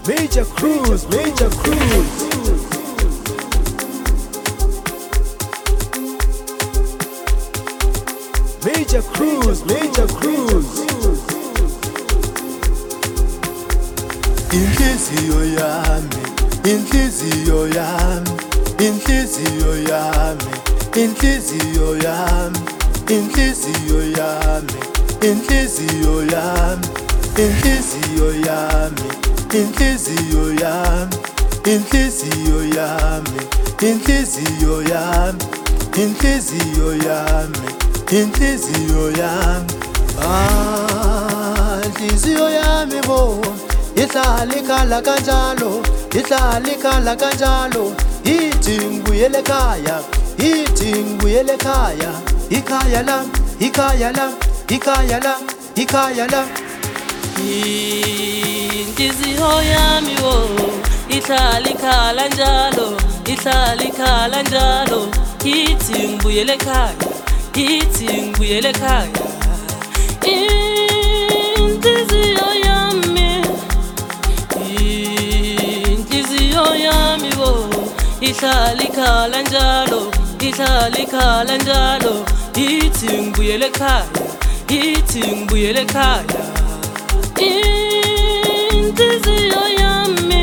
Major Cruise, Major Cruise. Major Cruise, Major Cruise. Inhliziyo yami, inhliziyo yami, inhliziyo yami, inhliziyo yami, inhliziyo yami, inhliziyo yami, inhliziyo yami, inhliziyo yami, inhliziyo yami, inhliziyo yami, inhliziyo yami, inhliziyo yami. Inhliziyo yami bo ihlala ikhala kanjalo, ihlala ikhala kanjalo, ithi ngibuyele ekhaya, ithi ngibuyele ekhaya, ikhaya la, ikhaya la, ikhaya la, ikhaya la. Inhliziyo yami wo ihlala ikhala njalo, ihlala ikhala njalo, ithi ngibuyele ekhaya, ithi ngibuyele ekhaya. Inhliziyo yami, inhliziyo yami wo ihlala ikhala njalo, ihlala ikhala njalo, ithi ngibuyele ekhaya, ithi ngibuyele ekhaya. Inhliziyo yami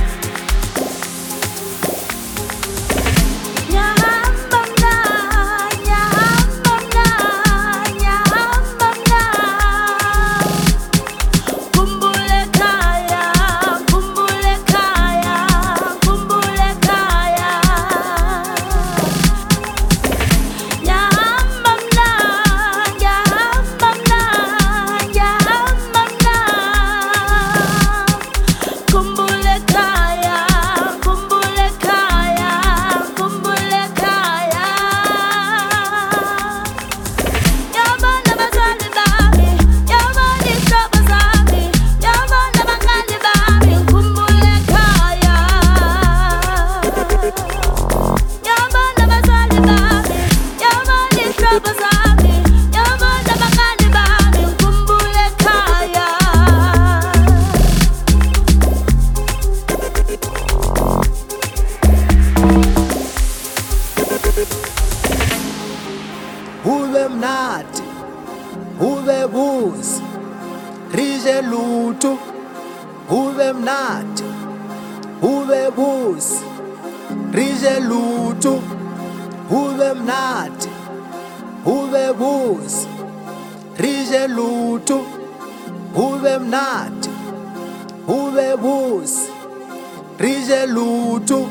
ube mnati, ube busi, rije lutho, ube mnati, ube busi, rije lutho, ube mnati, ube busi, rije lutho, ube mnati, ube busi, rije lutho.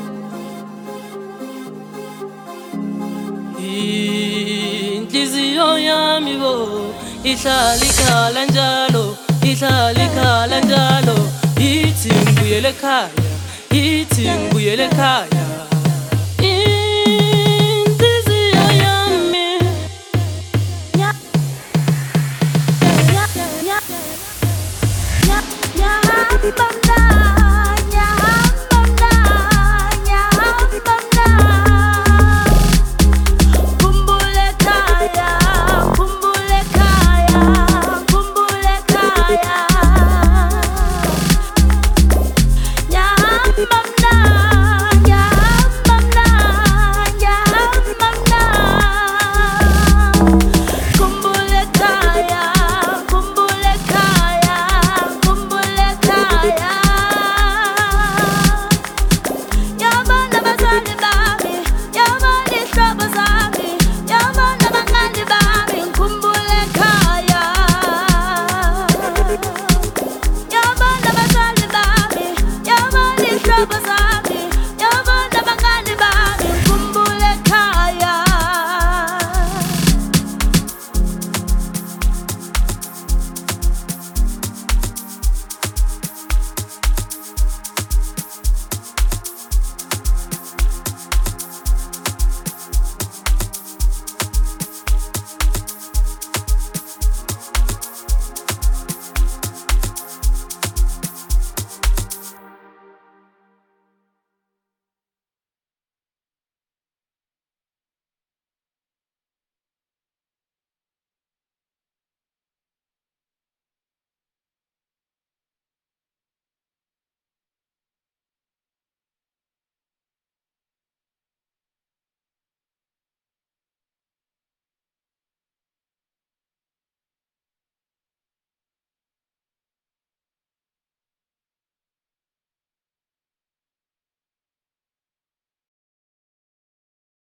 Inhliziyo yami bo ihlala ikhala njalo, ihlala ikhala njalo, ithi ngibuyele ekhaya, ithi ngibuyele ekhaya.